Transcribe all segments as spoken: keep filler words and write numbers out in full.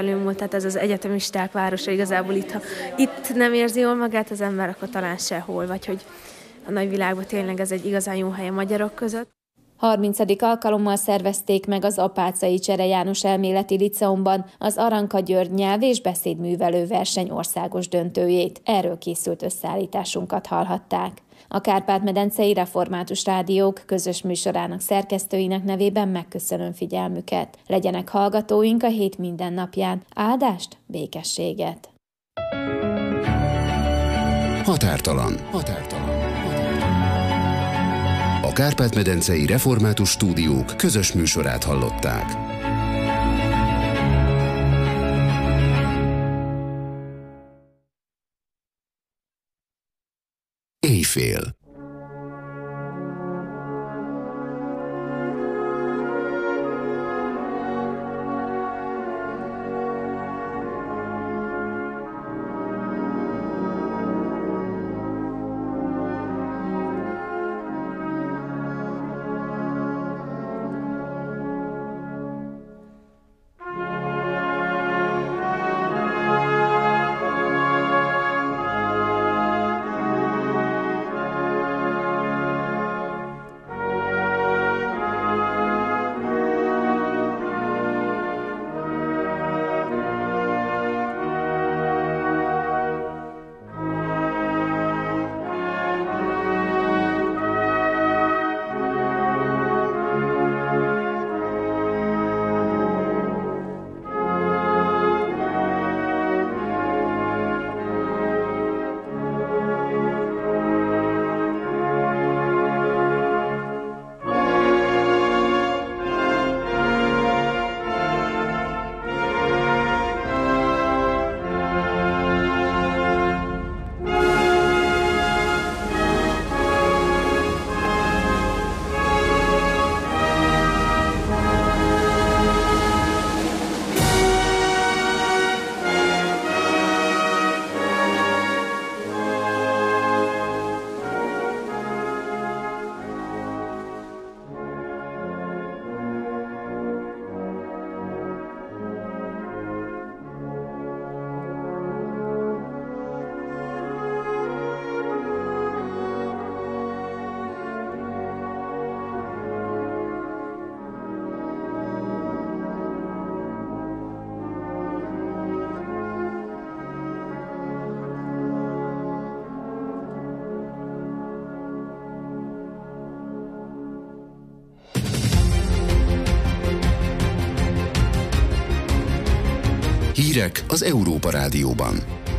felülmúlt, tehát ez az egyetemisták városa igazából itt, ha itt nem érzi jól magát az ember, akkor talán sehol, vagy hogy a nagyvilágban tényleg ez egy igazán jó hely a magyarok között. harmincadik alkalommal szervezték meg az Apáczai Csere János Elméleti Liceumban az Aranka György nyelv- és beszédművelő verseny országos döntőjét. Erről készült összeállításunkat hallhatták. A Kárpát-medencei Református Rádiók közös műsorának szerkesztőinek nevében megköszönöm figyelmüket. Legyenek hallgatóink a hét minden napján. Áldást, békességet! Határtalan. Határtalan. A Kárpát-medencei Református Stúdiók közös műsorát hallották. Éjfél. Hírek az Európa Rádióban.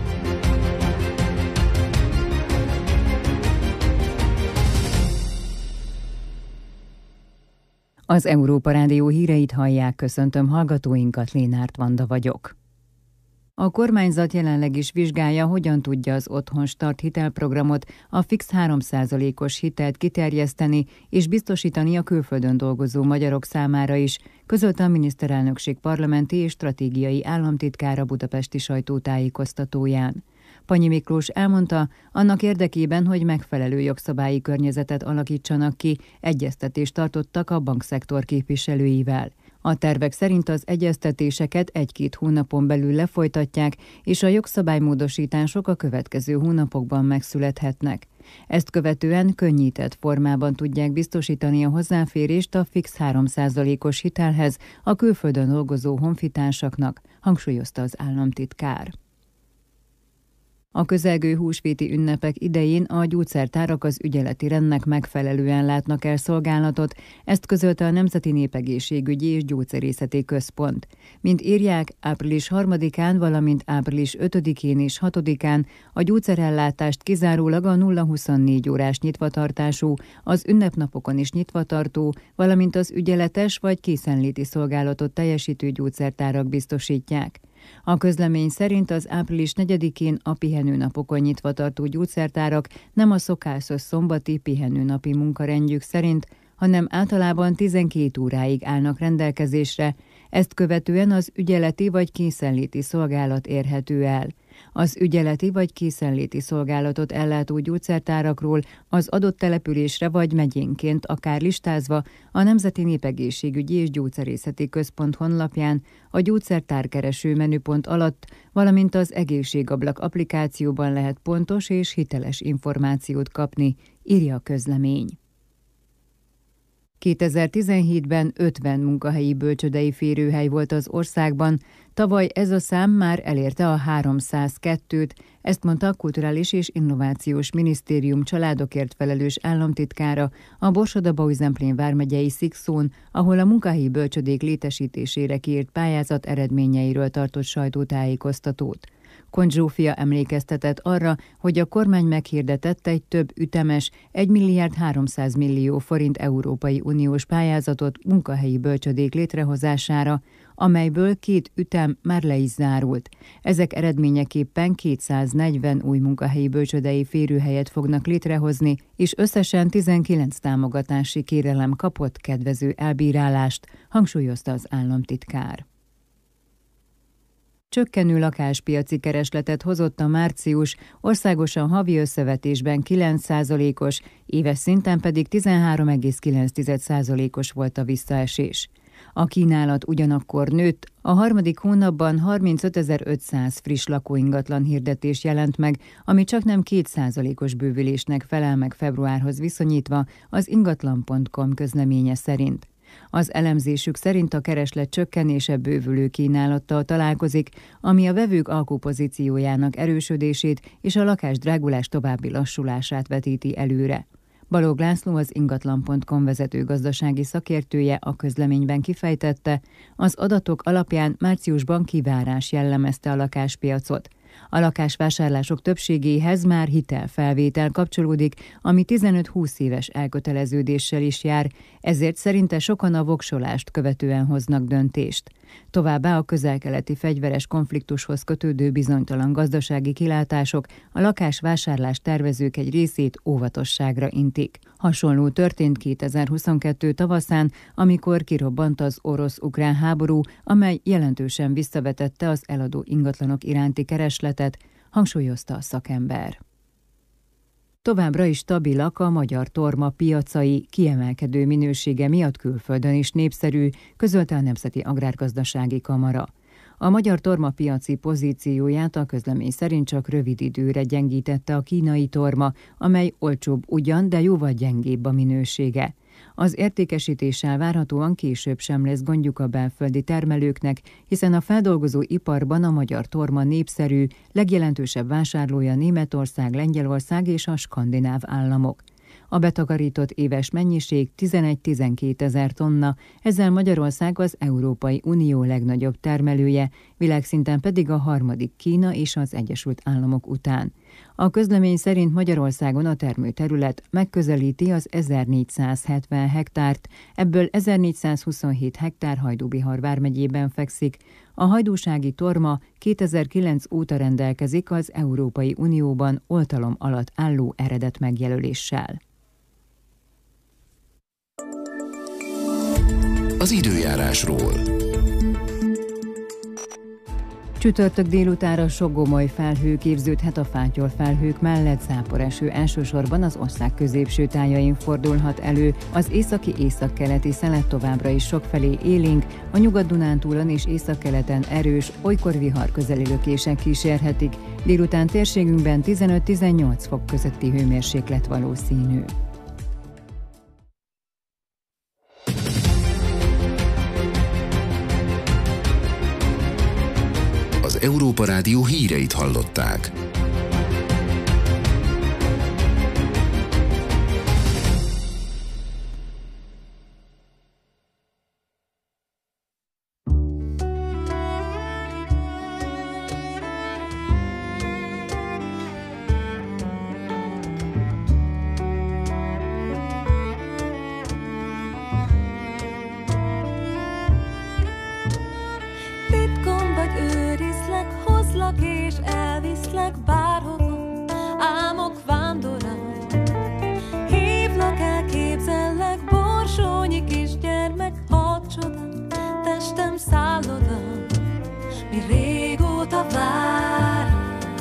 Az Európa Rádió híreit hallják, köszöntöm hallgatóinkat, Lénárt Vanda vagyok. A kormányzat jelenleg is vizsgálja, hogyan tudja az Otthon Start hitelprogramot, a fix három százalékos hitelt kiterjeszteni és biztosítani a külföldön dolgozó magyarok számára is, közölte a miniszterelnökség parlamenti és stratégiai államtitkára budapesti sajtótájékoztatóján. Pannyi Miklós elmondta, annak érdekében, hogy megfelelő jogszabályi környezetet alakítsanak ki, egyeztetést tartottak a bankszektor képviselőivel. A tervek szerint az egyeztetéseket egy-két hónapon belül lefolytatják, és a jogszabálymódosítások a következő hónapokban megszülethetnek. Ezt követően könnyített formában tudják biztosítani a hozzáférést a fix három százalékos hitelhez a külföldön dolgozó honfitársaknak, hangsúlyozta az államtitkár. A közelgő húsvéti ünnepek idején a gyógyszertárak az ügyeleti rendnek megfelelően látnak el szolgálatot, ezt közölte a Nemzeti Népegészségügyi és Gyógyszerészeti Központ. Mint írják, április harmadikán, valamint április ötödikén és hatodikán a gyógyszerellátást kizárólag a nulla huszonnégy órás nyitvatartású, az ünnepnapokon is nyitvatartó, valamint az ügyeletes vagy készenléti szolgálatot teljesítő gyógyszertárak biztosítják. A közlemény szerint az április negyedikén a pihenőnapokon nyitva tartó gyógyszertárak nem a szokásos szombati pihenőnapi munkarendjük szerint, hanem általában tizenkét óráig állnak rendelkezésre, ezt követően az ügyeleti vagy készenléti szolgálat érhető el. Az ügyeleti vagy készenléti szolgálatot ellátó gyógyszertárakról az adott településre vagy megyénként akár listázva a Nemzeti Népegészségügyi és Gyógyszerészeti Központ honlapján a gyógyszertárkereső menüpont alatt, valamint az Egészségablak applikációban lehet pontos és hiteles információt kapni, írja a közlemény. kétezer-tizenhétben ötven munkahelyi bölcsődei férőhely volt az országban, tavaly ez a szám már elérte a háromszázkettőt, ezt mondta a Kulturális és Innovációs Minisztérium családokért felelős államtitkára a Borsod-Abaúj-Zemplén vármegyei Szikszón, ahol a munkahelyi bölcsödék létesítésére kiírt pályázat eredményeiről tartott sajtótájékoztatót. Koncs Zsófia emlékeztetett arra, hogy a kormány meghirdetett egy több ütemes, egy milliárd háromszáz millió forint Európai Uniós pályázatot munkahelyi bölcsödék létrehozására, amelyből két ütem már le is zárult. Ezek eredményeképpen kétszáznegyven új munkahelyi bölcsödei férőhelyet fognak létrehozni, és összesen tizenkilenc támogatási kérelem kapott kedvező elbírálást, hangsúlyozta az államtitkár. Csökkenő lakáspiaci keresletet hozott a március, országosan havi összevetésben kilenc százalékos, éves szinten pedig tizenhárom egész kilenc százalékos volt a visszaesés. A kínálat ugyanakkor nőtt, a harmadik hónapban harmincötezer-ötszáz friss lakóingatlan hirdetés jelent meg, ami csaknem két százalékos bővülésnek felel meg februárhoz viszonyítva az ingatlan pont com közleménye szerint. Az elemzésük szerint a kereslet csökkenése bővülő kínálattal találkozik, ami a vevők alkupozíciójának erősödését és a lakásdrágulás további lassulását vetíti előre. Balogh László, az ingatlan pont com vezető gazdasági szakértője a közleményben kifejtette, az adatok alapján márciusban kivárás jellemezte a lakáspiacot. A lakásvásárlások többségéhez már hitelfelvétel kapcsolódik, ami tizenöt-húsz éves elköteleződéssel is jár, ezért szerinte sokan a voksolást követően hoznak döntést. Továbbá a közel-keleti fegyveres konfliktushoz kötődő bizonytalan gazdasági kilátások a lakásvásárlás tervezők egy részét óvatosságra intik. Hasonló történt kétezer-huszonkettő tavaszán, amikor kirobbant az orosz-ukrán háború, amely jelentősen visszavetette az eladó ingatlanok iránti keresletet, hangsúlyozta a szakember. Továbbra is stabilak a magyar torma piacai, kiemelkedő minősége miatt külföldön is népszerű, közölte a Nemzeti Agrárgazdasági Kamara. A magyar torma piaci pozícióját a közlemény szerint csak rövid időre gyengítette a kínai torma, amely olcsóbb ugyan, de jóval gyengébb a minősége. Az értékesítéssel várhatóan később sem lesz gondjuk a belföldi termelőknek, hiszen a feldolgozó iparban a magyar torma népszerű, legjelentősebb vásárlója Németország, Lengyelország és a skandináv államok. A betakarított éves mennyiség tizenegy-tizenkét ezer tonna, ezzel Magyarország az Európai Unió legnagyobb termelője, világszinten pedig a harmadik Kína és az Egyesült Államok után. A közlemény szerint Magyarországon a termőterület megközelíti az ezernégyszázhetven hektárt, ebből ezernégyszázhuszonhét hektár Hajdú-Bihar vármegyében fekszik. A hajdúsági torma kétezer-kilenc óta rendelkezik az Európai Unióban oltalom alatt álló eredet megjelöléssel. Az időjárásról. Csütörtök délutánra sok gomoly felhő képződhet a fátyolfelhők mellett, záporeső elsősorban az ország középső tájain fordulhat elő, az északi északkeleti szelet továbbra is sokfelé élénk, a Nyugat-Dunántúlon és északkeleten erős, olykor vihar közeli lökések kísérhetik, délután térségünkben tizenöt-tizennyolc fok közötti hőmérséklet valószínű. Az Európa Rádió híreit hallották. És elviszlek bárhova, álmok vándora. Hívlak el, képzellek, borsónyi kisgyermek, hadd csoda, testem szálloda, mi régóta vár.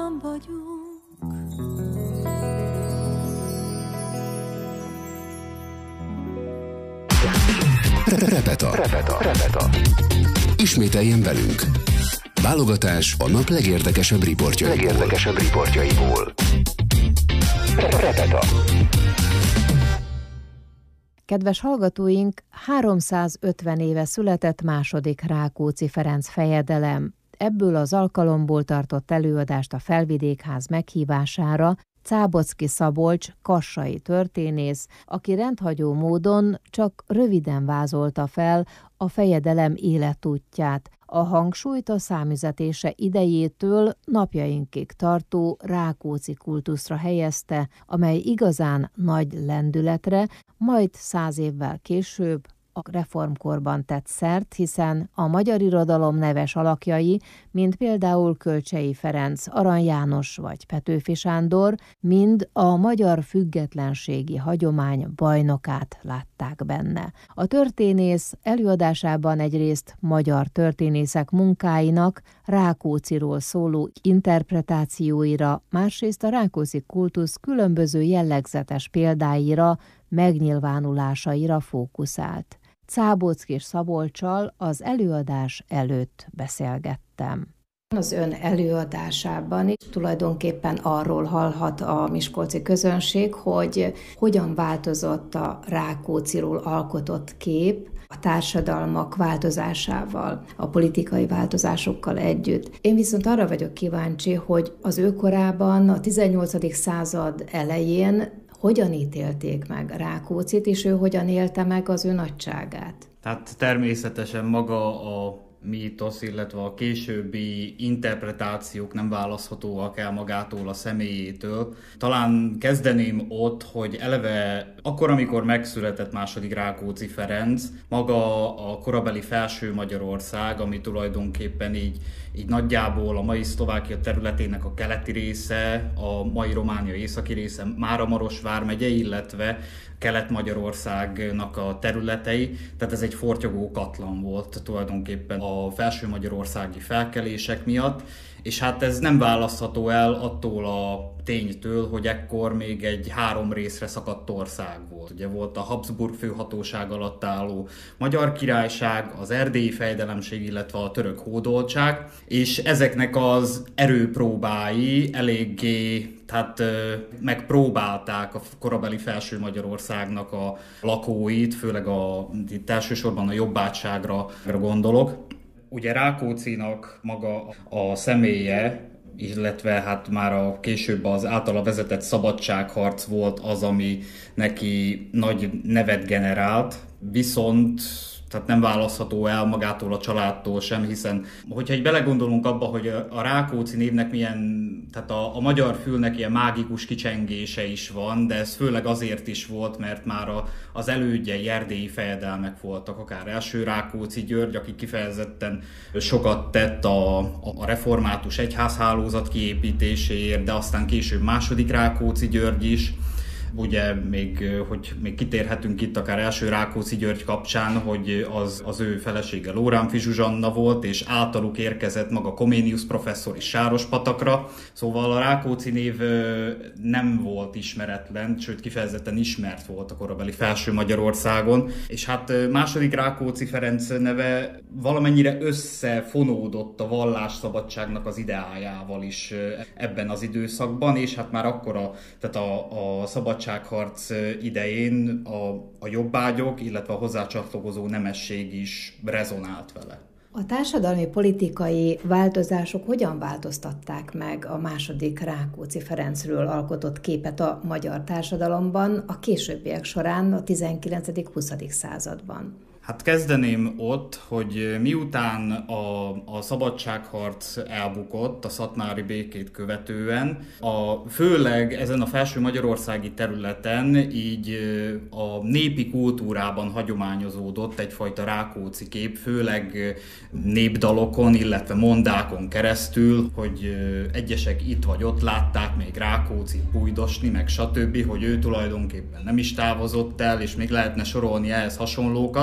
hárman vagyunk. Repeta. Repeta. Repeta. Ismételjen velünk. Válogatás a nap legérdekesebb riportjaiból. Legérdekesebb riportjaiból. Repeta. Kedves hallgatóink, háromszázötven éve született második Rákóczi Ferenc fejedelem. Ebből az alkalomból tartott előadást a Felvidékház meghívására Cábocki Szabolcs kassai történész, aki rendhagyó módon csak röviden vázolta fel a fejedelem életútját, a hangsúlyt a számüzetése idejétől napjainkig tartó Rákóczi kultuszra helyezte, amely igazán nagy lendületre, majd száz évvel később a reformkorban tett szert, hiszen a magyar irodalom neves alakjai, mint például Kölcsey Ferenc, Arany János vagy Petőfi Sándor, mind a magyar függetlenségi hagyomány bajnokát látták benne. A történész előadásában egyrészt magyar történészek munkáinak, Rákócziról szóló interpretációira, másrészt a Rákóczi kultusz különböző jellegzetes példáira, megnyilvánulásaira fókuszált. Cábocki Szabolccsal az előadás előtt beszélgettem. Az ön előadásában is tulajdonképpen arról hallhat a miskolci közönség, hogy hogyan változott a Rákócziról alkotott kép a társadalmak változásával, a politikai változásokkal együtt. Én viszont arra vagyok kíváncsi, hogy az ő korában, a tizennyolcadik század elején hogyan ítélték meg Rákóczit, és ő hogyan élte meg az ő nagyságát? Tehát természetesen maga a mítosz, illetve a későbbi interpretációk nem választhatóak el magától a személyétől. Talán kezdeném ott, hogy eleve akkor, amikor megszületett második Rákóczi Ferenc, maga a korabeli felső Magyarország, ami tulajdonképpen így, így nagyjából a mai Szlovákia területének a keleti része, a mai Románia északi része, Máramaros vármegye, illetve Kelet-Magyarországnak a területei, tehát ez egy fortyogó katlan volt tulajdonképpen a felső magyarországi felkelések miatt, és hát ez nem választható el attól a ténytől, hogy ekkor még egy három részre szakadt ország volt. Ugye volt a Habsburg főhatóság alatt álló Magyar Királyság, az erdélyi fejdelemség, illetve a török hódoltság, és ezeknek az erőpróbái eléggé tehát megpróbálták a korabeli felső Magyarországnak a lakóit, főleg a, itt elsősorban a jobbágyságra gondolok. Ugye Rákóczinak maga a személye, illetve hát már a később az általa vezetett szabadságharc volt az, ami neki nagy nevet generált, viszont tehát nem választható el magától a családtól sem, hiszen hogyha egy belegondolunk abba, hogy a Rákóczi névnek milyen, tehát a, a magyar fülnek ilyen mágikus kicsengése is van, de ez főleg azért is volt, mert már a, az elődjei erdélyi fejedelmek voltak, akár első Rákóczi György, aki kifejezetten sokat tett a, a református egyházhálózat kiépítéséért, de aztán később második Rákóczi György is. Ugye még, hogy még kitérhetünk itt akár első Rákóczi György kapcsán, hogy az, az ő felesége Lóránfi Zsuzsanna volt, és általuk érkezett maga Comenius professzor is Sárospatakra. Szóval a Rákóczi név nem volt ismeretlen, sőt kifejezetten ismert volt a korabeli felső Magyarországon. És hát második Rákóczi Ferenc neve valamennyire összefonódott a vallásszabadságnak az ideájával is ebben az időszakban, és hát már akkor a, tehát a, a szabadság szabadságharc idején a, a jobbágyok, illetve a hozzácsatlakozó nemesség is rezonált vele. A társadalmi politikai változások hogyan változtatták meg a második Rákóczi Ferencről alkotott képet a magyar társadalomban a későbbiek során a tizenkilencedik-huszadik században? Hát kezdeném ott, hogy miután a, a szabadságharc elbukott a szatmári békét követően, a, főleg ezen a felső magyarországi területen így a népi kultúrában hagyományozódott egyfajta Rákóczi kép, főleg népdalokon, illetve mondákon keresztül, hogy egyesek itt vagy ott látták még Rákóczit bújdosni, meg stb., hogy ő tulajdonképpen nem is távozott el, és még lehetne sorolni ehhez hasonlókat.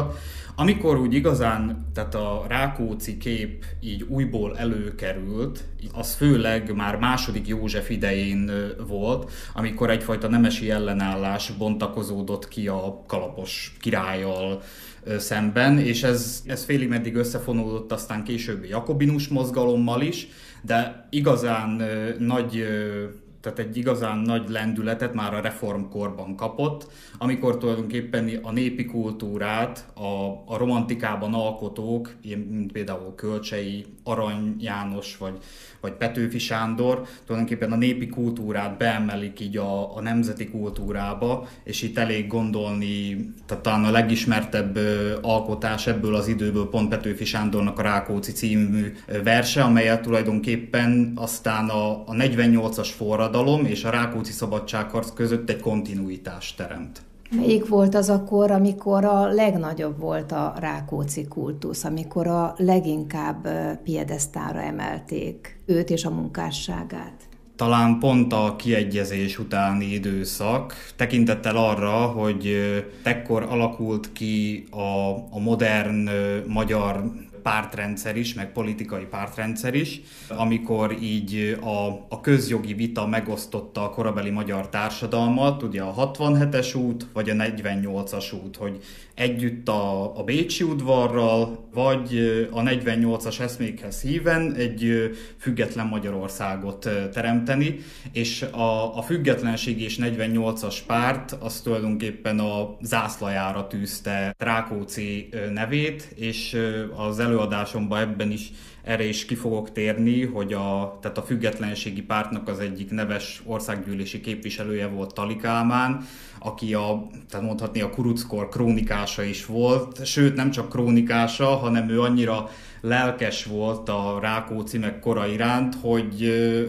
Amikor úgy igazán, tehát a Rákóczi kép így újból előkerült, az főleg már második József idején volt, amikor egyfajta nemesi ellenállás bontakozódott ki a Kalapos királlyal szemben, és ez, ez félig meddig összefonódott aztán későbbi jakobinus mozgalommal is, de igazán nagy, tehát egy igazán nagy lendületet már a reformkorban kapott, amikor tulajdonképpen a népi kultúrát a, a romantikában alkotók, mint például Kölcsey, Arany János vagy, vagy Petőfi Sándor, tulajdonképpen a népi kultúrát beemelik így a, a nemzeti kultúrába, és itt elég gondolni, tehát talán a legismertebb alkotás ebből az időből pont Petőfi Sándornak a Rákóczi című verse, amelyet tulajdonképpen aztán a, a negyvennyolcas forradalom és a Rákóczi szabadságharc között egy kontinuitást teremt. Melyik volt az a kor, amikor a legnagyobb volt a Rákóczi kultusz, amikor a leginkább piedesztára emelték őt és a munkásságát? Talán pont a kiegyezés utáni időszak, tekintettel arra, hogy ekkor alakult ki a, a modern magyar pártrendszer is, meg politikai pártrendszer is, amikor így a, a közjogi vita megosztotta a korabeli magyar társadalmat, ugye a hatvanhetes út, vagy a negyvennyolcas út, hogy együtt a, a Bécsi udvarral, vagy a negyvennyolcas eszmékhez híven egy független Magyarországot teremteni, és a, a függetlenség és negyvennyolcas párt az tulajdonképpen a zászlajára tűzte Rákóczi nevét, és az előadásomban ebben is erre is ki fogok térni, hogy a, tehát a függetlenségi pártnak az egyik neves országgyűlési képviselője volt Thaly Kálmán, aki a, tehát mondhatni a kuruckor krónikása is volt, sőt nem csak krónikása, hanem ő annyira lelkes volt a Rákóczi meg kora iránt, hogy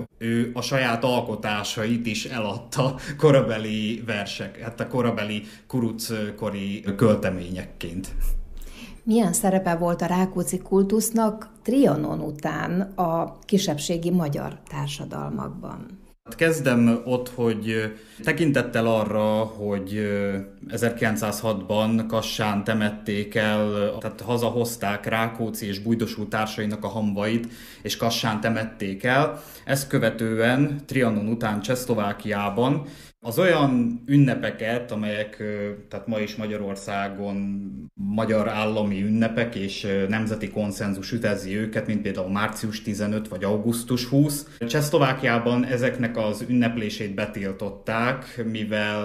ő a saját alkotásait is eladta korabeli versek, hát a korabeli kuruckori költeményekként. Milyen szerepe volt a Rákóczi kultusznak Trianon után a kisebbségi magyar társadalmakban? Kezdem ott, hogy tekintettel arra, hogy ezerkilencszázhatban Kassán temették el, tehát hazahozták Rákóczi és Bujdosó társainak a hamvait, és Kassán temették el. Ezt követően Trianon után Csehszlovákiában az olyan ünnepeket, amelyek tehát ma is Magyarországon magyar állami ünnepek és nemzeti konszenzus ütezi őket, mint például március tizenötödike vagy augusztus huszadika. Csehszlovákiában ezeknek az ünneplését betiltották, mivel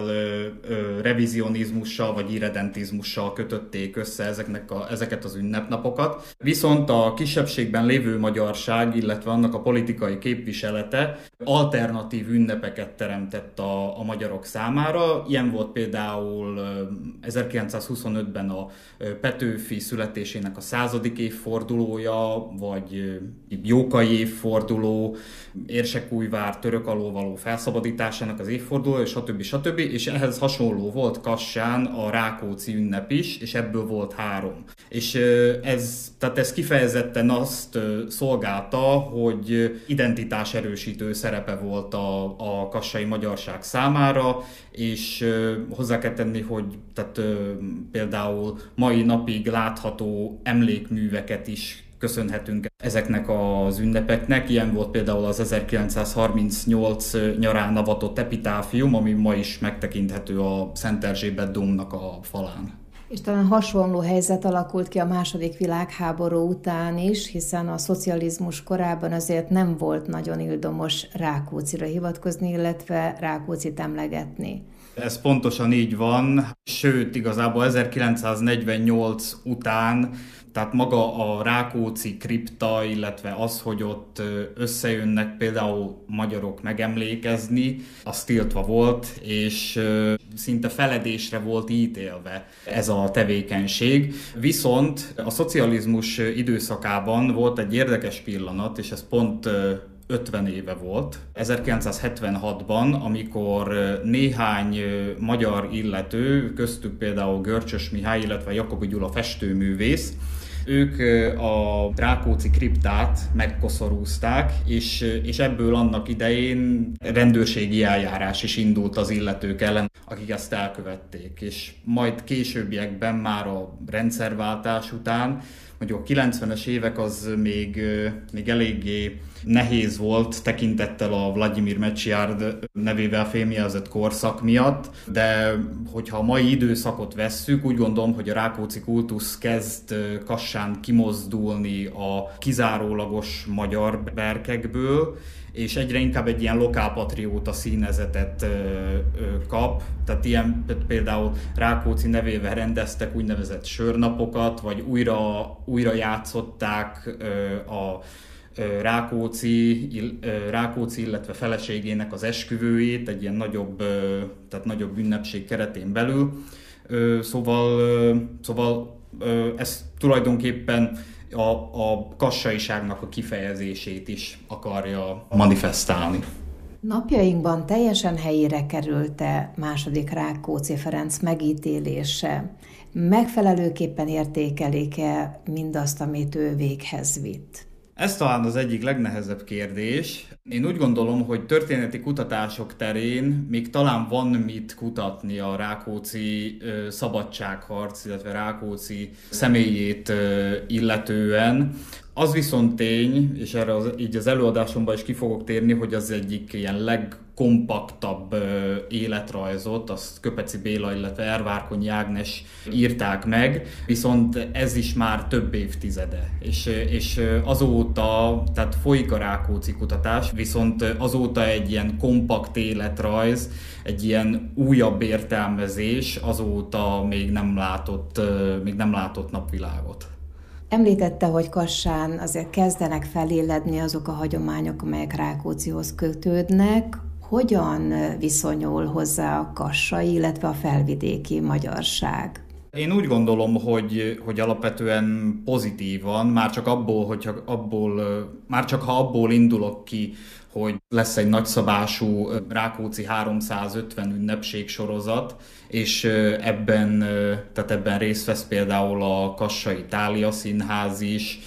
revizionizmussal vagy irredentizmussal kötötték össze ezeknek a, ezeket az ünnepnapokat. Viszont a kisebbségben lévő magyarság, illetve annak a politikai képviselete alternatív ünnepeket teremtett a, a magyarok számára. Ilyen volt például ezerkilencszázhuszonötben a Petőfi születésének a századik évfordulója, vagy Jókai évforduló, Érsekújvár török alól való felszabadításának az évfordulója, stb. stb. És ehhez hasonló volt Kassán a Rákóczi ünnep is, és ebből volt három. És ez, tehát ez kifejezetten azt szolgálta, hogy identitáserősítő szerepe volt a, a kassai magyarság számára, és hozzá kell tenni, hogy tehát, például mai napig látható emlékműveket is köszönhetünk ezeknek az ünnepeknek. Ilyen volt például az ezerkilencszázharmincnyolc nyarán avatott epitáfium, ami ma is megtekinthető a Szent Erzsébet dómnak a falán. És talán hasonló helyzet alakult ki a második világháború után is, hiszen a szocializmus korában azért nem volt nagyon ildomos Rákóczira hivatkozni, illetve Rákóczit emlegetni. Ez pontosan így van, sőt igazából ezerkilencszáznegyvennyolc után, tehát maga a Rákóczi kripta, illetve az, hogy ott összejönnek például magyarok megemlékezni, az tiltva volt, és szinte feledésre volt ítélve ez a tevékenység. Viszont a szocializmus időszakában volt egy érdekes pillanat, és ez pont ötven éve volt, ezerkilencszázhetvenhatban, amikor néhány magyar illető, köztük például Görcsös Mihály, illetve Jakobi Gyula festőművész, Ők a Rákóczi kriptát megkoszorúzták, és, és ebből annak idején rendőrségi eljárás is indult az illetők ellen, akik ezt elkövették. És majd későbbiekben már a rendszerváltás után, mondjuk a kilencvenes évek az még, még eléggé nehéz volt tekintettel a Vladimir Mečiar nevével fémjelzett korszak miatt, de hogyha a mai időszakot vesszük, úgy gondolom, hogy a rákóczi kultusz kezd Kassán kimozdulni a kizárólagos magyar berkekből, és egyre inkább egy ilyen lokálpatrióta színezetet ö, ö, kap. Tehát ilyen például Rákóczi nevével rendeztek úgynevezett sörnapokat, vagy újra, újra játszották ö, a ö, Rákóczi, ö, Rákóczi, illetve feleségének az esküvőjét egy ilyen nagyobb, ö, tehát nagyobb ünnepség keretén belül. Ö, szóval, ö, szóval ö, ez tulajdonképpen A, a kassaiságnak a kifejezését is akarja manifestálni. Napjainkban teljesen helyére került-e második Rákóczi Ferenc megítélése? Megfelelőképpen értékelik-e mindazt, amit ő véghez vitt? Ez talán az egyik legnehezebb kérdés. Én úgy gondolom, hogy történeti kutatások terén még talán van mit kutatni a Rákóczi ö, szabadságharc, illetve Rákóczi személyét ö, illetően. Az viszont tény, és erre az, így az előadásomban is ki fogok térni, hogy az egyik ilyen legkompaktabb ö, életrajzot, azt Köpeci Béla, illetve Ervárkonyi Ágnes írták meg, viszont ez is már több évtizede. És, és azóta, tehát folyik a Rákóczi kutatás, viszont azóta egy ilyen kompakt életrajz, egy ilyen újabb értelmezés azóta még nem látott, még nem látott napvilágot. Említette, hogy Kassán azért kezdenek feléledni azok a hagyományok, amelyek Rákóczihoz kötődnek. Hogyan viszonyul hozzá a kassai, illetve a felvidéki magyarság? Én úgy gondolom, hogy, hogy alapvetően pozitívan, már csak abból, hogyha abból, már csak ha abból indulok ki, hogy lesz egy nagyszabású Rákóczi háromszázötven ünnepség sorozat, és ebben, tehát ebben részt vesz például a Kassai Thália Színház is,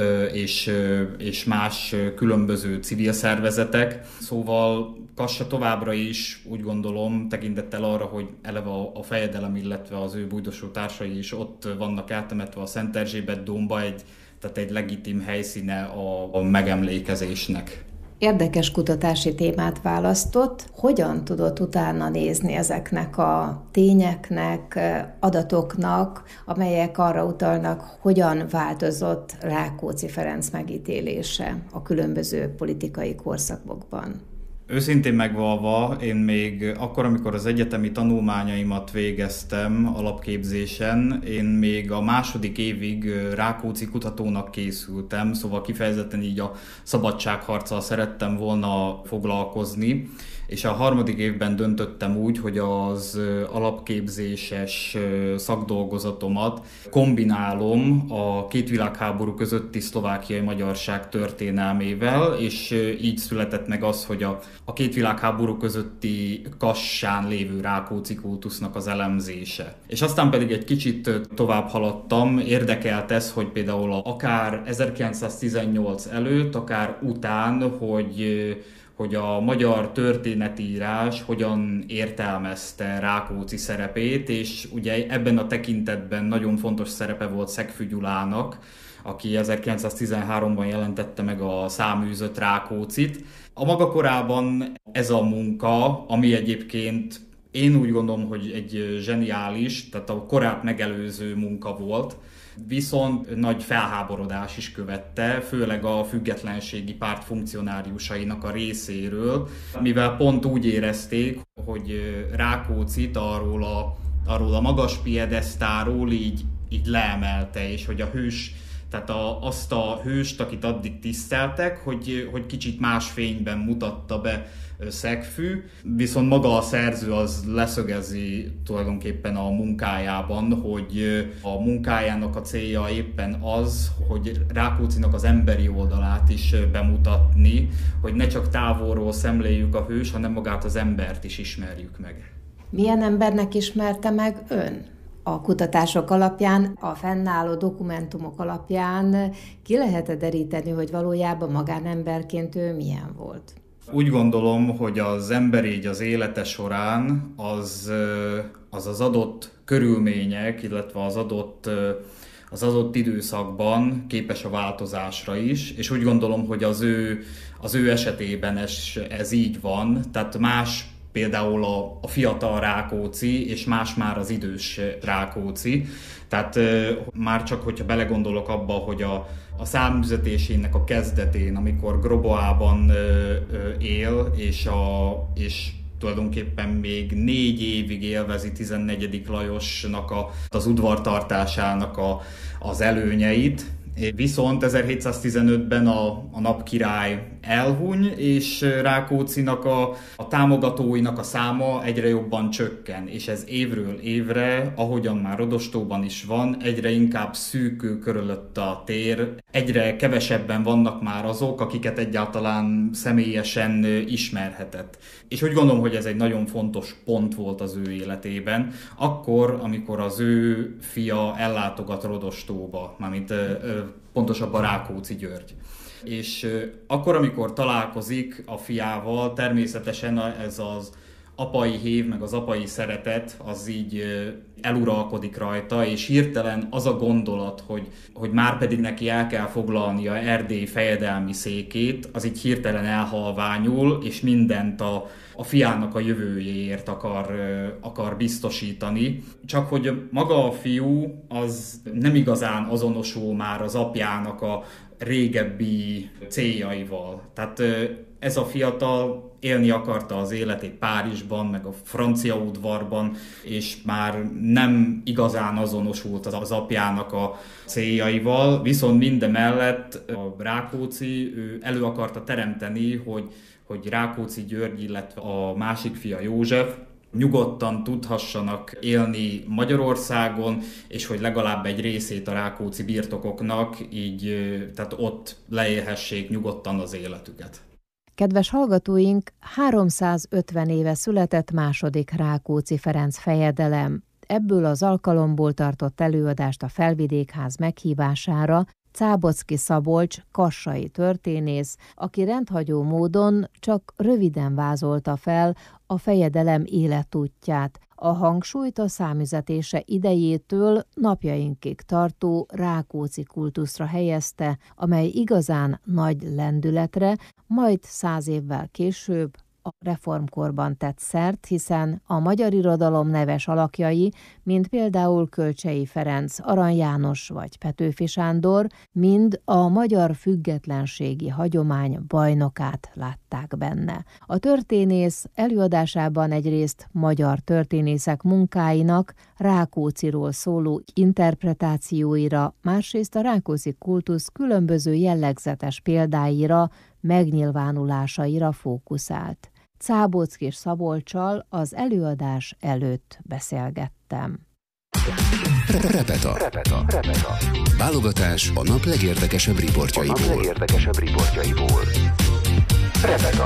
és, és más különböző civil szervezetek. Szóval Kassa továbbra is úgy gondolom, tekintettel arra, hogy eleve a fejedelem, illetve az ő bújdosó társai is ott vannak eltemetve a Szent Erzsébet dómba, egy, tehát egy legitim helyszíne a, a megemlékezésnek. Érdekes kutatási témát választott. Hogyan tudott utána nézni ezeknek a tényeknek, adatoknak, amelyek arra utalnak, hogyan változott Rákóczi Ferenc megítélése a különböző politikai korszakokban? Őszintén megvalva, én még akkor, amikor az egyetemi tanulmányaimat végeztem alapképzésen, én még a második évig Rákóczi kutatónak készültem, szóval kifejezetten így a szabadságharccal szerettem volna foglalkozni, és a harmadik évben döntöttem úgy, hogy az alapképzéses szakdolgozatomat kombinálom a két világháború közötti szlovákiai magyarság történelmével, és így született meg az, hogy a, a két világháború közötti Kassán lévő Rákóczi kultusznak az elemzése. És aztán pedig egy kicsit tovább haladtam, érdekelt ez, hogy például akár ezerkilencszáztizennyolc előtt, akár után, hogy hogy a magyar történetírás hogyan értelmezte Rákóczi szerepét, és ugye ebben a tekintetben nagyon fontos szerepe volt Szegfű Gyulának, aki ezerkilencszáztizenháromban jelentette meg a Száműzött Rákóczit. A maga korában ez a munka, ami egyébként én úgy gondolom, hogy egy zseniális, tehát a korát megelőző munka volt, viszont nagy felháborodás is követte, főleg a függetlenségi párt funkcionáriusainak a részéről, mivel pont úgy érezték, hogy Rákóczit arról a, arról a magas piedesztáról így, így leemelte, és hogy a hős, tehát a, azt a hőst, akit addig tiszteltek, hogy, hogy kicsit más fényben mutatta be Szegfű, viszont maga a szerző az leszögezi tulajdonképpen a munkájában, hogy a munkájának a célja éppen az, hogy Rákóczinak az emberi oldalát is bemutatni, hogy ne csak távolról szemléljük a hős, hanem magát az embert is ismerjük meg. Milyen embernek ismerte meg ön A kutatások alapján, a fennálló dokumentumok alapján ki lehet deríteni, hogy valójában magánemberként ő milyen volt? Úgy gondolom, hogy az ember így az élete során az az, az adott körülmények, illetve az adott, az adott időszakban képes a változásra is, és úgy gondolom, hogy az ő, az ő esetében ez, ez így van, tehát más például a, a fiatal Rákóczi, és más már az idős Rákóczi. Tehát e, már csak, hogyha belegondolok abba, hogy a, a száműzetésének a kezdetén, amikor Groboában e, e, él, és, a, és tulajdonképpen még négy évig élvezi tizennegyedik Lajosnak a, az udvartartásának a, az előnyeit. Viszont ezerhétszáztizenötben a, a napkirály elhuny, és Rákóczinak a, a támogatóinak a száma egyre jobban csökken, és ez évről évre, ahogyan már Rodostóban is van, egyre inkább szűkül körülött a tér, egyre kevesebben vannak már azok, akiket egyáltalán személyesen ismerhetett. És úgy gondolom, hogy ez egy nagyon fontos pont volt az ő életében, akkor, amikor az ő fia ellátogat Rodostóba, mármint pontosabban Rákóczi György. És akkor, amikor találkozik a fiával, természetesen ez az apai hév, meg az apai szeretet, az így eluralkodik rajta, és hirtelen az a gondolat, hogy, hogy már pedig neki el kell foglalnia Erdély fejedelmi székét, az így hirtelen elhalványul, és mindent a, a fiának a jövőjéért akar, akar biztosítani. Csak hogy maga a fiú az nem igazán azonosul már az apjának a régebbi céljaival. Tehát ez a fiatal élni akarta az életét Párizsban, meg a francia udvarban, és már nem igazán azonosult az apjának a céljaival, viszont mindemellett a Rákóczi ő elő akarta teremteni, hogy, hogy Rákóczi György, illetve a másik fia József nyugodtan tudhassanak élni Magyarországon, és hogy legalább egy részét a rákóczi birtokoknak így, tehát ott leélhessék nyugodtan az életüket. Kedves hallgatóink, háromszázötven éve született második Rákóczi Ferenc fejedelem. Ebből az alkalomból tartott előadást a Felvidékház meghívására Cábocki Szabolcs kassai történész, aki rendhagyó módon csak röviden vázolta fel a fejedelem életútját, a hangsúlyt a számüzetése idejétől napjainkig tartó Rákóczi kultuszra helyezte, amely igazán nagy lendületre, majd száz évvel később a reformkorban tett szert, hiszen a magyar irodalom neves alakjai, mint például Kölcsey Ferenc, Arany János vagy Petőfi Sándor, mind a magyar függetlenségi hagyomány bajnokát látták benne. A történész előadásában egyrészt magyar történészek munkáinak, Rákócziról szóló interpretációira, másrészt a rákóczi kultusz különböző jellegzetes példáira, megnyilvánulásaira fókuszált. Cábocki és Szabolccsal az előadás előtt beszélgettem. Repeta. Repeta. Repeta. Válogatás a nap legérdekesebb riportjaiból. A nap legérdekesebb riportjaiból. Repeta.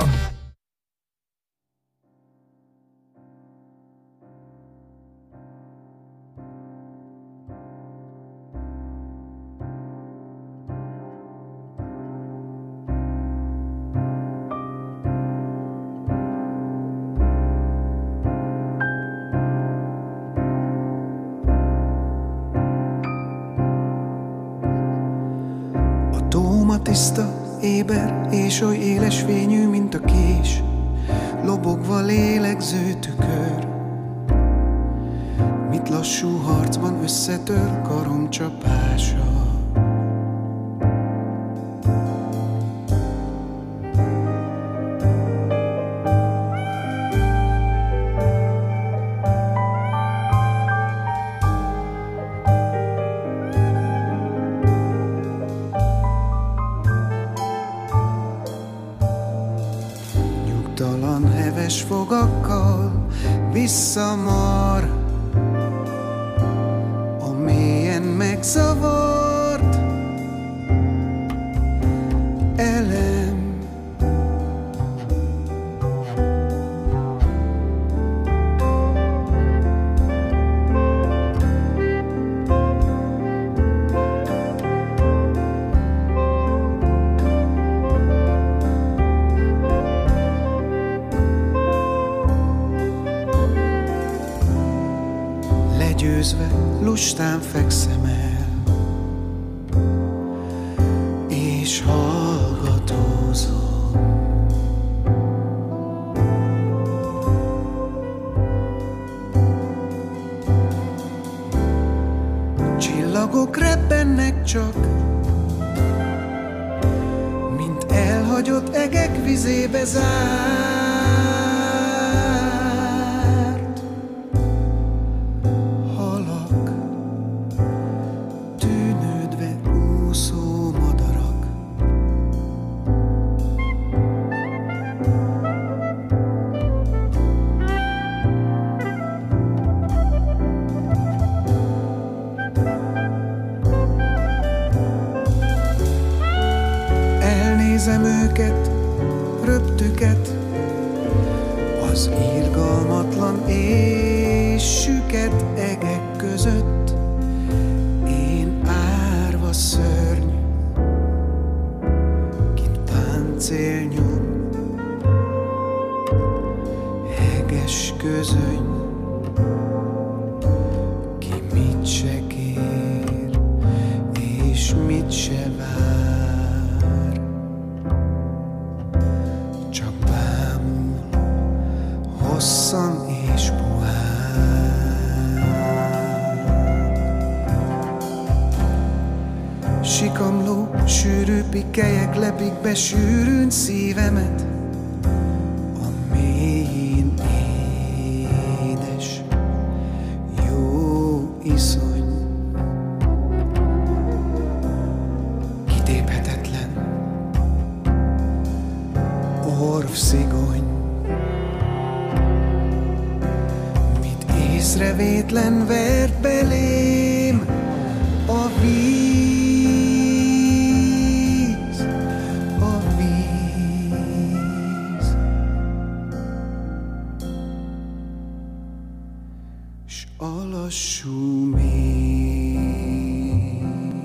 Tiszta, éber és oly éles fényű, mint a kés, lobogva lélegző tükör. Mit lassú harcban összetör karom csapása. Fogakkal visszamar, a mélyen megzavart elem. lustán fekszem el, és hallgatózom. Csillagok rebbennek csak, mint elhagyott egek vizébe zárt halak, tűnődve úszó madarak. Elnézem őket, röptüket, az irgalmatlan és süket egek között. Én árva szörny, kint páncélnyom, heges közöny, ki mit se kér, és mit se vár. Hosszan és puhán sikamló, sűrű pikelyek lepik be sűrűn szívemet, a mélyén édes, jó iszony, kitéphetetlen orvszigony. Észrevétlen vert belém a víz, a víz, s a lassú mély.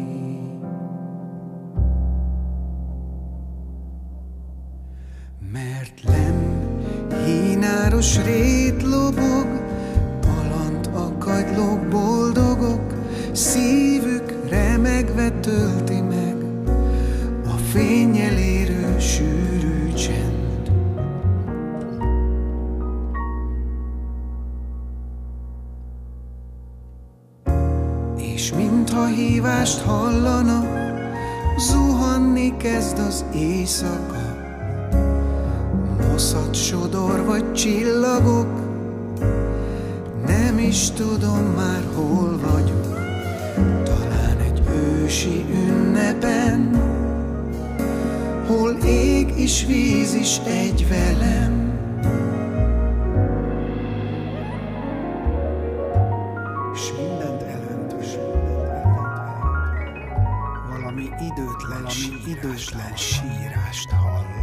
Mert lenn hínáros rét lobog, kagylók boldogok, szívük remegve tölti meg a fénnyel érő sűrű csend. És mintha hívást hallana, zuhanni kezd az éjszaka, moszat sodor vagy csillagok. Nem is tudom már, hol vagyok, talán egy ősi ünnepen, hol ég és víz is egy velem. S mindent elönt, és mindent elönt, valami időtlen, valami időtlen sírást hallani.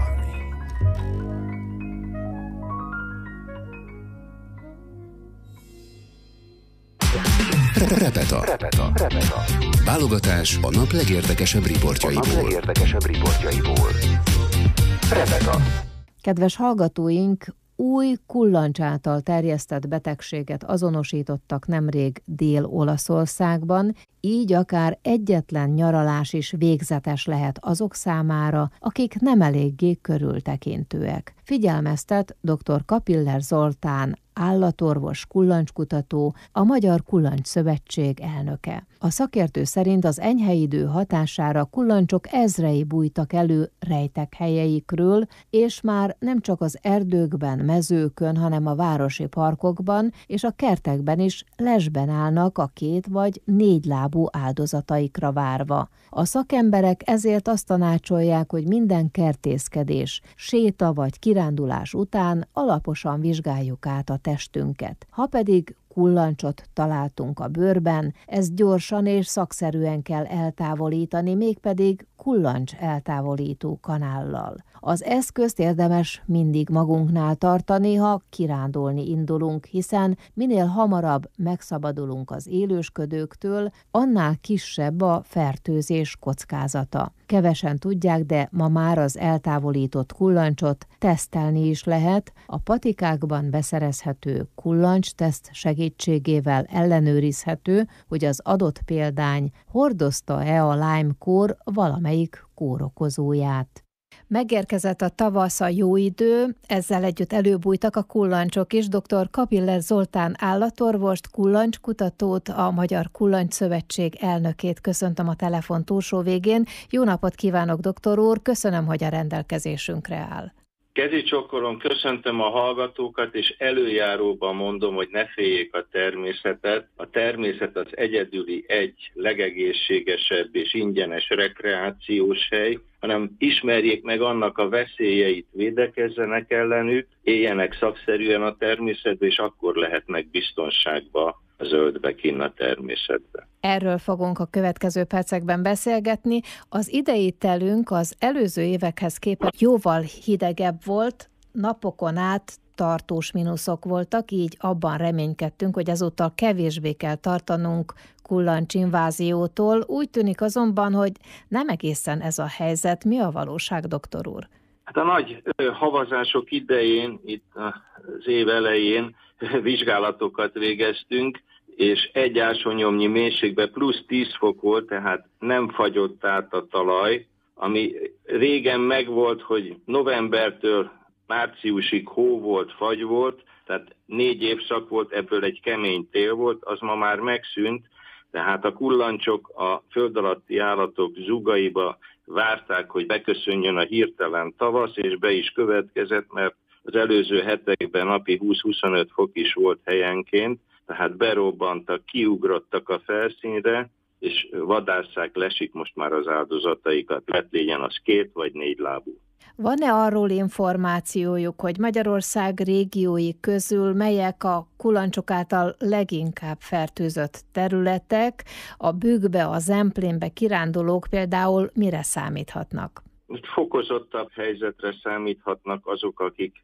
Repeta. Repeta. Repeta. Válogatás a nap legérdekesebb riportjaiból. A nap legérdekesebb riportjaiból. Repeta. Kedves hallgatóink, új kullancs által terjesztett betegséget azonosítottak nemrég Dél-Olaszországban, így akár egyetlen nyaralás is végzetes lehet azok számára, akik nem eléggé körültekintőek. Figyelmeztet dr. Kapiller Zoltán, állatorvos kullancskutató, a Magyar Kullancs Szövetség elnöke. A szakértő szerint az enyhe idő hatására kullancsok ezrei bújtak elő rejtek helyeikről, és már nem csak az erdőkben, mezőkön, hanem a városi parkokban és a kertekben is lesben állnak a két vagy négy lábú áldozataikra várva. A szakemberek ezért azt tanácsolják, hogy minden kertészkedés, séta vagy kirándulás után alaposan vizsgáljuk át a testünket. Ha pedig kullancsot találtunk a bőrben, ezt gyorsan és szakszerűen kell eltávolítani, mégpedig kullancs eltávolító kanállal. Az eszközt érdemes mindig magunknál tartani, ha kirándulni indulunk, hiszen minél hamarabb megszabadulunk az élősködőktől, annál kisebb a fertőzés kockázata. Kevesen tudják, de ma már az eltávolított kullancsot tesztelni is lehet. A patikákban beszerezhető kullancsteszt segítségével segítségével ellenőrizhető, hogy az adott példány hordozta-e a Lyme-kór valamelyik kórokozóját. Megérkezett a tavasz, a jó idő, ezzel együtt előbújtak a kullancsok is. dr. Kapiller Zoltán állatorvost, kullancskutatót, a Magyar Kullancs Szövetség elnökét köszöntöm a telefon túlsó végén. Jó napot kívánok, doktor úr, köszönöm, hogy a rendelkezésünkre áll. Kezi csokkolom, köszöntöm a hallgatókat, és előjáróban mondom, hogy ne féljék a természetet. A természet az egyedüli egy legegészségesebb és ingyenes rekreációs hely, hanem ismerjék meg annak a veszélyeit, védekezzenek ellenük, éljenek szakszerűen a természetbe, és akkor lehetnek biztonságba a zöldbe kinn a természetbe. Erről fogunk a következő percekben beszélgetni. Az idei telünk az előző évekhez képest jóval hidegebb volt, napokon át tartós mínuszok voltak, így abban reménykedtünk, hogy ezúttal kevésbé kell tartanunk kullancsinváziótól. Úgy tűnik azonban, hogy nem egészen ez a helyzet. Mi a valóság, doktor úr? Hát a nagy havazások idején, itt az év elején vizsgálatokat végeztünk, és egy ásonyomnyi mélységben plusz tíz fok volt, tehát nem fagyott át a talaj, ami régen megvolt, hogy novembertől márciusig hó volt, fagy volt, tehát négy évszak volt, ebből egy kemény tél volt, az ma már megszűnt, tehát a kullancsok a föld alatti állatok zugaiba várták, hogy beköszönjön a hirtelen tavasz, és be is következett, mert az előző hetekben napi húsz-huszonöt fok is volt helyenként, tehát berobbantak, kiugrottak a felszínre, és vadásszák, lesik most már az áldozataikat, lett legyen az két vagy négy lábú. Van-e arról információjuk, hogy Magyarország régiói közül melyek a kullancsok által leginkább fertőzött területek, a Bükkbe, a Zemplénbe kirándulók például mire számíthatnak? Fokozottabb helyzetre számíthatnak azok, akik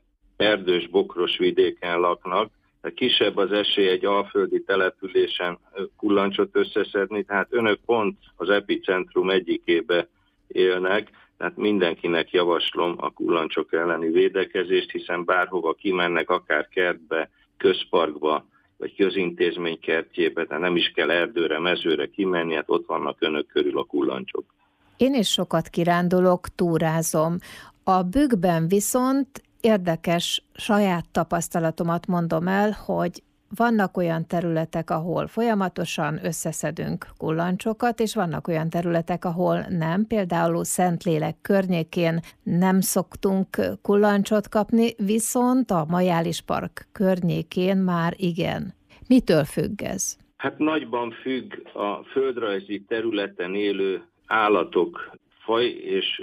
erdős, bokros vidéken laknak. Kisebb az esély egy alföldi településen kullancsot összeszedni, tehát önök pont az epicentrum egyikébe élnek, tehát mindenkinek javaslom a kullancsok elleni védekezést, hiszen bárhova kimennek, akár kertbe, közparkba, vagy közintézmény kertjébe, tehát nem is kell erdőre, mezőre kimenni, hát ott vannak önök körül a kullancsok. Én is sokat kirándulok, túrázom. A Bükkben viszont érdekes saját tapasztalatomat mondom el, hogy vannak olyan területek, ahol folyamatosan összeszedünk kullancsokat, és vannak olyan területek, ahol nem. Például Szentlélek környékén nem szoktunk kullancsot kapni, viszont a Majális Park környékén már igen. Mitől függ ez? Hát nagyban függ a földrajzi területen élő állatok faj és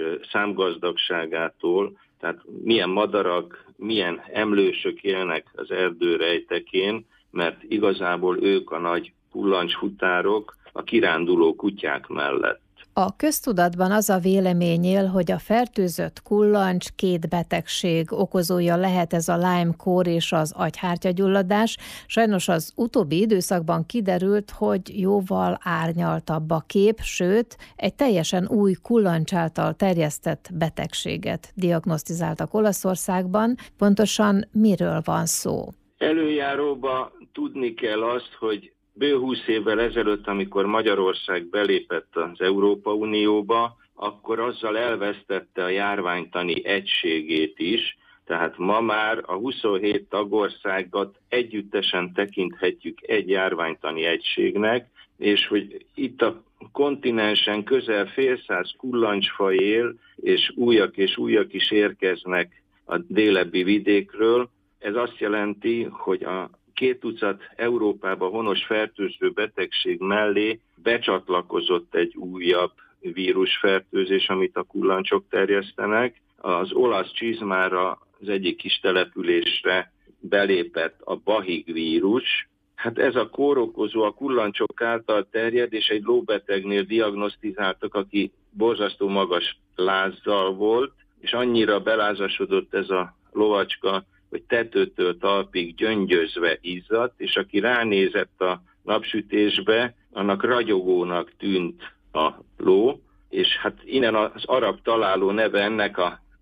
számgazdagságától, tehát milyen madarak, milyen emlősök élnek az erdő rejtekén, mert igazából ők a nagy kullancsfutárok a kiránduló kutyák mellett. A köztudatban az a vélemény él, hogy a fertőzött kullancs két betegség okozója lehet, ez a Lyme-kór és az agyhártyagyulladás. Sajnos az utóbbi időszakban kiderült, hogy jóval árnyaltabb a kép, sőt, egy teljesen új kullancs által terjesztett betegséget diagnosztizáltak Olaszországban. Pontosan miről van szó? Előjáróba tudni kell azt, hogy bő húsz évvel ezelőtt, amikor Magyarország belépett az Európa Unióba, akkor azzal elvesztette a járványtani egységét is, tehát ma már a huszonhét tagországot együttesen tekinthetjük egy járványtani egységnek, és hogy itt a kontinensen közel félszáz kullancsfaj él, és újak és újak is érkeznek a délebbi vidékről. Ez azt jelenti, hogy a két tucat Európába honos fertőző betegség mellé becsatlakozott egy újabb vírusfertőzés, amit a kullancsok terjesztenek. Az olasz csizmára, az egyik kis településre belépett a bahig vírus. Hát ez a kórokozó a kullancsok által terjed, és egy lóbetegnél diagnosztizáltak, aki borzasztó magas lázzal volt, és annyira belázasodott ez a lovacska, hogy tetőtől talpig gyöngyözve izzadt, és aki ránézett a napsütésbe, annak ragyogónak tűnt a ló, és hát innen az arab találó neve ennek a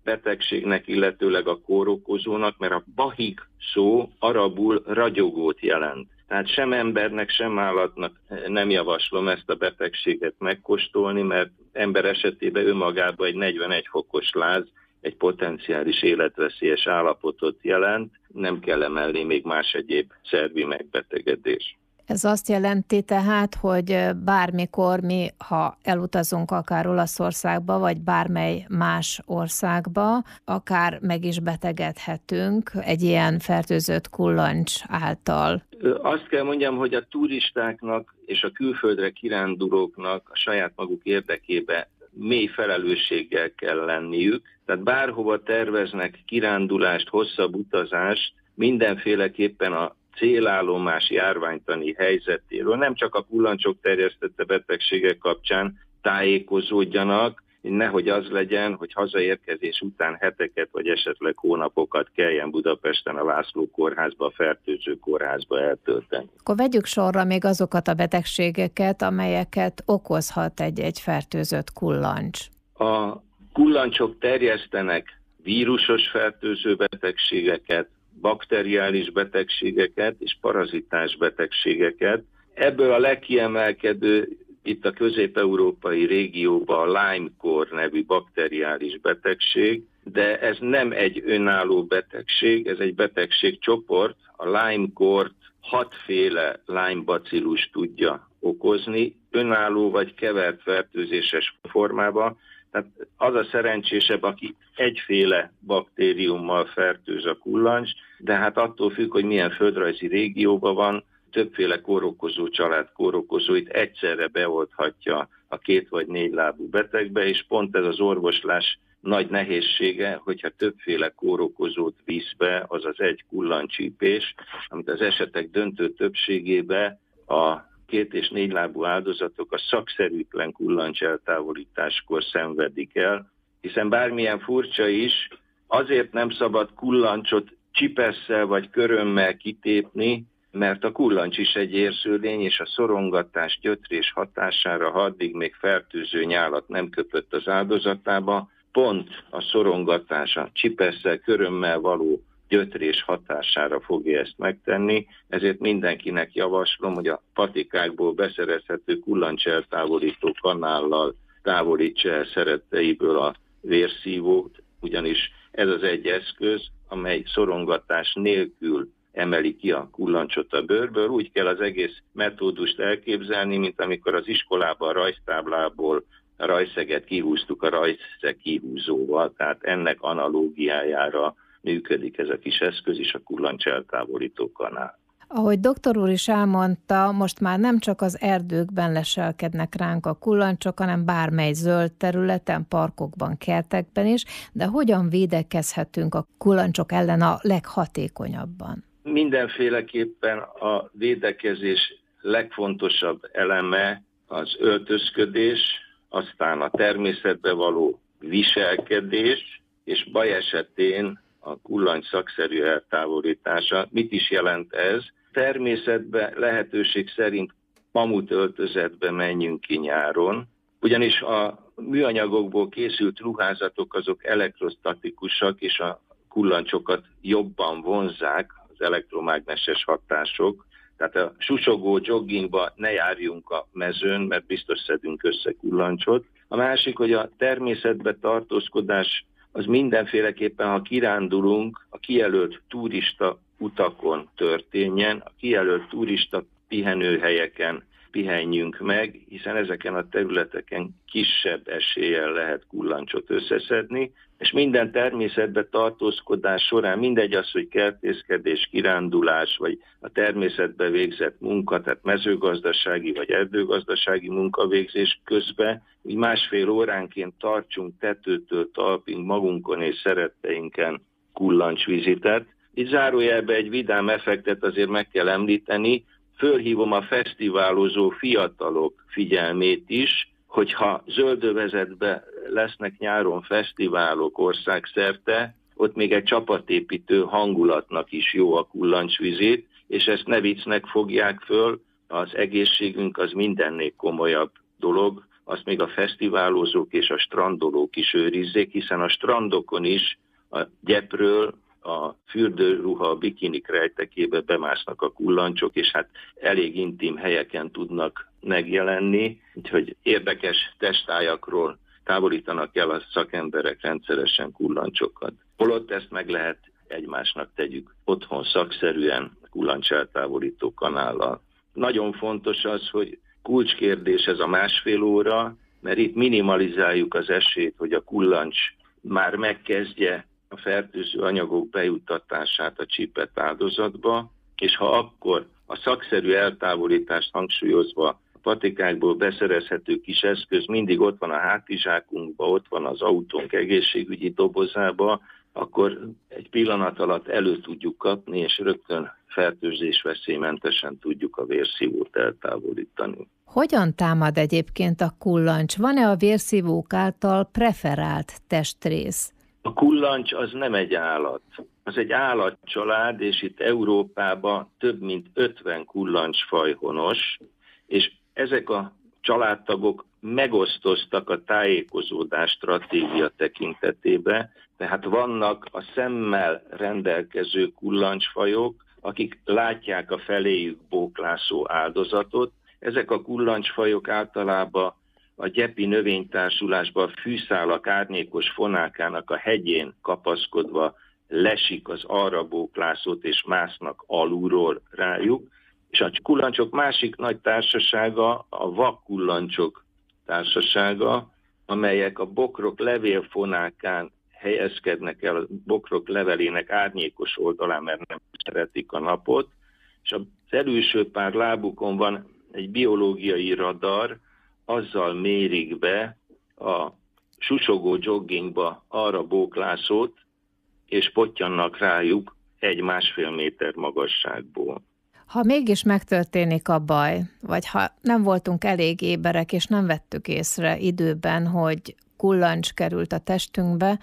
betegségnek, illetőleg a kórokozónak, mert a bahik szó arabul ragyogót jelent. Tehát sem embernek, sem állatnak nem javaslom ezt a betegséget megkóstolni, mert ember esetében önmagában egy negyvenegy fokos láz egy potenciális életveszélyes állapotot jelent, nem kell emellé még más egyéb szervi megbetegedés. Ez azt jelenti tehát, hogy bármikor mi, ha elutazunk akár Olaszországba, vagy bármely más országba, akár meg is betegedhetünk egy ilyen fertőzött kullancs által. Azt kell mondjam, hogy a turistáknak és a külföldre kirándulóknak a saját maguk érdekébe mély felelősséggel kell lenniük. Tehát bárhova terveznek kirándulást, hosszabb utazást, mindenféleképpen a célállomás járványtani helyzetéről, nem csak a kullancsok terjesztette betegségek kapcsán tájékozódjanak, nehogy az legyen, hogy hazaérkezés után heteket vagy esetleg hónapokat kelljen Budapesten a László kórházba, a fertőző kórházba eltölteni. Akkor vegyük sorra még azokat a betegségeket, amelyeket okozhat egy-egy fertőzött kullancs. A kullancsok terjesztenek vírusos fertőző betegségeket, bakteriális betegségeket és parazitás betegségeket. Ebből a legkiemelkedő itt a közép-európai régióban a Lyme-kór nevű bakteriális betegség, de ez nem egy önálló betegség, ez egy betegségcsoport. A Lyme-kórt hatféle Lyme-bacillus tudja okozni, önálló vagy kevert fertőzéses formában. Tehát az a szerencsésebb, aki egyféle baktériummal fertőz a kullancs, de hát attól függ, hogy milyen földrajzi régióban van, többféle kórokozó család kórokozóit egyszerre beolthatja a két vagy négy lábú betegbe, és pont ez az orvoslás nagy nehézsége, hogyha többféle kórokozót visz be, azaz egy kullancsípés, amit az esetek döntő többségében a két és négy lábú áldozatok a szakszerűtlen kullancs eltávolításkor szenvedik el, hiszen bármilyen furcsa is, azért nem szabad kullancsot csipesszel vagy körömmel kitépni, mert a kullancs is egy érzőlény, és a szorongatás, gyötrés hatására, ha addig még fertőző nyálat nem köpött az áldozatába, pont a szorongatás, a csipesszel, körömmel való gyötrés hatására fogja ezt megtenni, ezért mindenkinek javaslom, hogy a patikákból beszerezhető kullancs eltávolító kanállal távolítsa el szeretteiből a vérszívót, ugyanis ez az egy eszköz, amely szorongatás nélkül emeli ki a kullancsot a bőrből. Úgy kell az egész metódust elképzelni, mint amikor az iskolában a rajztáblából a rajszeget kihúztuk a rajszeg kihúzóval, tehát ennek analógiájára működik ez a kis eszköz is, a kullancs eltávolító kanál. Ahogy doktor úr is elmondta, most már nem csak az erdőkben leselkednek ránk a kullancsok, hanem bármely zöld területen, parkokban, kertekben is, de hogyan védekezhetünk a kullancsok ellen a leghatékonyabban? Mindenféleképpen a védekezés legfontosabb eleme az öltözködés, aztán a természetbe való viselkedés, és baj esetén a kullancs szakszerű eltávolítása. Mit is jelent ez? Természetbe lehetőség szerint pamut öltözetbe menjünk ki nyáron, ugyanis a műanyagokból készült ruházatok azok elektrostatikusak, és a kullancsokat jobban vonzzák az elektromágneses hatások. Tehát a susogó joggingba ne járjunk a mezőn, mert biztos szedünk össze kullancsot. A másik, hogy a természetbe tartózkodás az mindenféleképpen, ha kirándulunk, a kijelölt turista utakon történjen, a kijelölt turista pihenőhelyeken pihenjünk meg, hiszen ezeken a területeken kisebb eséllyel lehet kullancsot összeszedni, és minden természetbe tartózkodás során, mindegy az, hogy kertészkedés, kirándulás, vagy a természetbe végzett munka, tehát mezőgazdasági vagy erdőgazdasági munkavégzés közben, hogy másfél óránként tartsunk tetőtől talpig magunkon és szeretteinken kullancsvizitet. Itt zárójelbe egy vidám effektet azért meg kell említeni, fölhívom a fesztiválozó fiatalok figyelmét is, hogyha zöldövezetben lesznek nyáron fesztiválok országszerte, ott még egy csapatépítő hangulatnak is jó a kullancsvizit, és ezt ne viccnek fogják föl, az egészségünk az mindennél komolyabb dolog, azt még a fesztiválozók és a strandolók is őrizzék, hiszen a strandokon is a gyepről a fürdőruha, a bikinik rejtekébe bemásznak a kullancsok, és hát elég intim helyeken tudnak megjelenni, úgyhogy érdekes testályakról távolítanak el a szakemberek rendszeresen kullancsokat. Holott ezt meg lehet egymásnak tegyük otthon szakszerűen, kullancs eltávolító kanállal. Nagyon fontos az, hogy kulcskérdés ez a másfél óra, mert itt minimalizáljuk az esélyt, hogy a kullancs már megkezdje a fertőző anyagok bejuttatását a csípett áldozatba, és ha akkor a szakszerű eltávolítást hangsúlyozva a patikákból beszerezhető kis eszköz mindig ott van a hátizsákunkban, ott van az autónk egészségügyi dobozába, akkor egy pillanat alatt elő tudjuk kapni, és rögtön fertőzésveszélymentesen tudjuk a vérszívót eltávolítani. Hogyan támad egyébként a kullancs? Van-e a vérszívók által preferált testrész? A kullancs az nem egy állat. Az egy állatcsalád, és itt Európában több mint ötven kullancsfaj honos, és ezek a családtagok megosztoztak a tájékozódás stratégia tekintetében, tehát vannak a szemmel rendelkező kullancsfajok, akik látják a feléjük bóklászó áldozatot. Ezek a kullancsfajok általában a gyepi növénytársulásban a fűszálak árnyékos fonákának a hegyén kapaszkodva lesik az arra bóklászót és másznak alulról rájuk, és a kullancsok másik nagy társasága a vakkullancsok társasága, amelyek a bokrok levélfonákán helyezkednek el, a bokrok levelének árnyékos oldalán, mert nem szeretik a napot, és az előső pár lábukon van egy biológiai radar, azzal mérik be a susogó joggingba arra bóklászót, és pottyannak rájuk egy-másfél méter magasságból. Ha mégis megtörténik a baj, vagy ha nem voltunk elég éberek, és nem vettük észre időben, hogy kullancs került a testünkbe,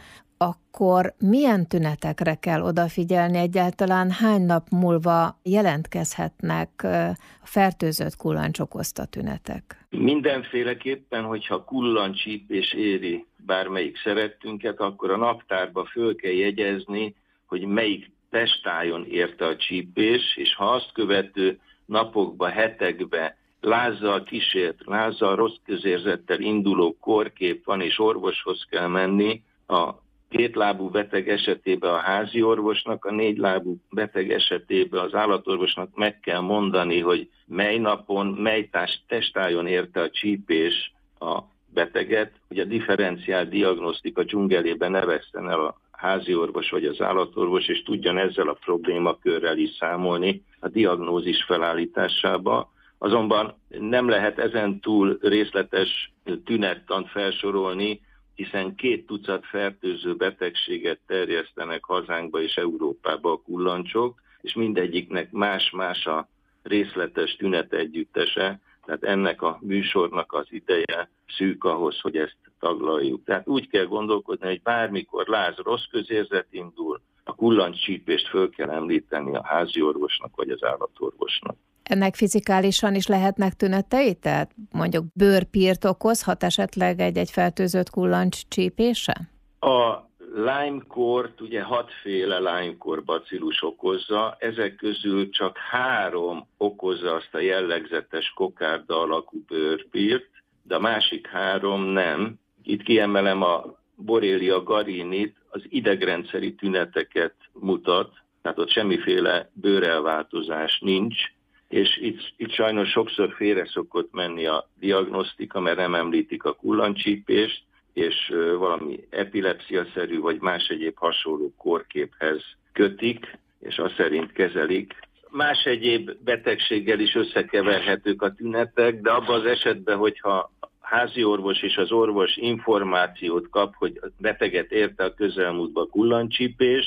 akkor milyen tünetekre kell odafigyelni egyáltalán? Hány nap múlva jelentkezhetnek a fertőzött kullancs okozta tünetek? Mindenféleképpen, hogyha kullancscsípés éri bármelyik szerettünket, akkor a naptárba föl kell jegyezni, hogy melyik testájon érte a csípés, és ha azt követő napokba, hetekbe lázzal kísért, lázzal rossz közérzettel induló kórkép van, és orvoshoz kell menni, a kétlábú beteg esetében a házi orvosnak, a négylábú beteg esetében az állatorvosnak meg kell mondani, hogy mely napon, mely testájon érte a csípés a beteget, hogy a differenciált diagnosztika dzsungelében ne vesszen el a házi orvos vagy az állatorvos, és tudjon ezzel a problémakörrel is számolni a diagnózis felállításába. Azonban nem lehet ezen túl részletes tünettant felsorolni, hiszen két tucat fertőző betegséget terjesztenek hazánkba és Európába a kullancsok, és mindegyiknek más-más a részletes tünet együttese, tehát ennek a műsornak az ideje szűk ahhoz, hogy ezt taglaljuk. Tehát úgy kell gondolkodni, hogy bármikor láz rossz közérzet indul, a kullancscsípést föl kell említeni a házi orvosnak vagy az állatorvosnak. Ennek fizikálisan is lehetnek tünetei? Tehát mondjuk bőrpírt okozhat esetleg egy-egy fertőzött kullancs csípése? A Lyme-kort, ugye hatféle Lyme-kor bacillus okozza, ezek közül csak három okozza azt a jellegzetes kokárda alakú bőrpírt, de a másik három nem. Itt kiemelem a Borrelia garinit, az idegrendszeri tüneteket mutat, tehát ott semmiféle bőrelváltozás nincs, és itt, itt sajnos sokszor félre szokott menni a diagnosztika, mert nem említik a kullancscsípést, és valami epilepsziaszerű vagy más egyéb hasonló kórképhez kötik, és azt szerint kezelik. Más egyéb betegséggel is összekeverhetők a tünetek, de abban az esetben, hogyha a házi orvos és az orvos információt kap, hogy a beteget érte a közelmúltba kullancscsípés,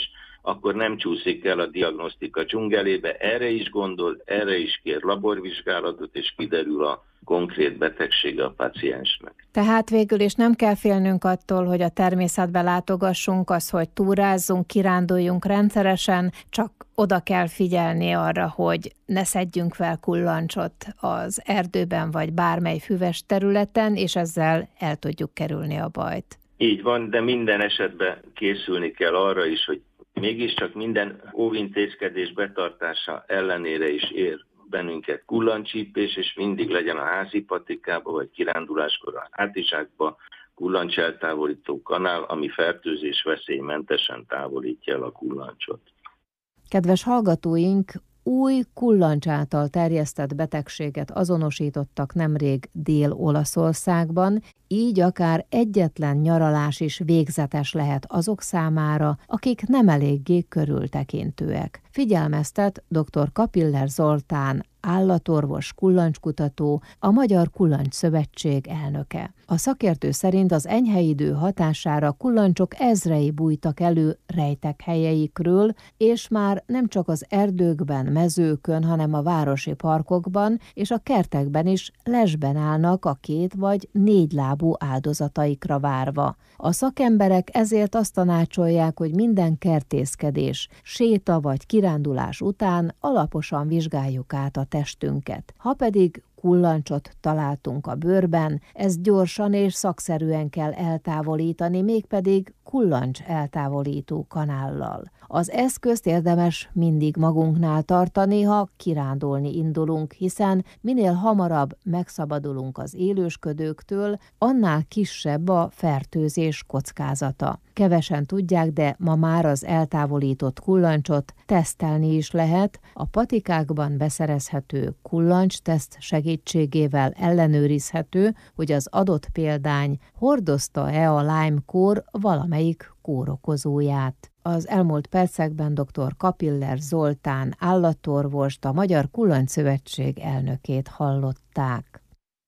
akkor nem csúszik el a diagnosztika dzsungelébe. Erre is gondol, erre is kér laborvizsgálatot, és kiderül a konkrét betegsége a paciensnek. Tehát végül is nem kell félnünk attól, hogy a természetbe látogassunk, az, hogy túrázzunk, kiránduljunk rendszeresen, csak oda kell figyelni arra, hogy ne szedjünk fel kullancsot az erdőben vagy bármely füves területen, és ezzel el tudjuk kerülni a bajt. Így van, de minden esetben készülni kell arra is, hogy mégiscsak minden óvintézkedés betartása ellenére is ér bennünket kullancsípés, és mindig legyen a házi patikába, vagy kiránduláskor a hátizsákba kullancseltávolító kanál, ami fertőzés veszélymentesen távolítja el a kullancsot. Kedves hallgatóink, új kullancs által terjesztett betegséget azonosítottak nemrég Dél-Olaszországban, így akár egyetlen nyaralás is végzetes lehet azok számára, akik nem eléggé körültekintőek. Figyelmeztet dr. Kapiller Zoltán, állatorvos, kullancskutató, a Magyar Kullancs Szövetség elnöke. A szakértő szerint az enyhe idő hatására kullancsok ezrei bújtak elő rejtek helyeikről, és már nem csak az erdőkben, mezőkön, hanem a városi parkokban és a kertekben is lesben állnak a két vagy négy lábú áldozataikra várva. A szakemberek ezért azt tanácsolják, hogy minden kertészkedés, séta vagy kirándulás után alaposan vizsgáljuk át a testünket. Ha pedig kullancsot találtunk a bőrben, ezt gyorsan és szakszerűen kell eltávolítani, mégpedig kullancs eltávolító kanállal. Az eszközt érdemes mindig magunknál tartani, ha kirándulni indulunk, hiszen minél hamarabb megszabadulunk az élősködőktől, annál kisebb a fertőzés kockázata. Kevesen tudják, de ma már az eltávolított kullancsot tesztelni is lehet. A patikákban beszerezhető kullancsteszt segítségével ellenőrizhető, hogy az adott példány hordozta-e a Lyme-kór valamelyik kórokozóját. Az elmúlt percekben dr. Kapiller Zoltán állatorvost, a Magyar Kullancs Szövetség elnökét hallották.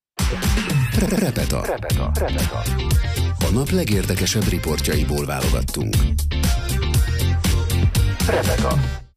Repeta. Repeta. Repeta. A nap legérdekesebb riportjaiból válogattunk. Repeta.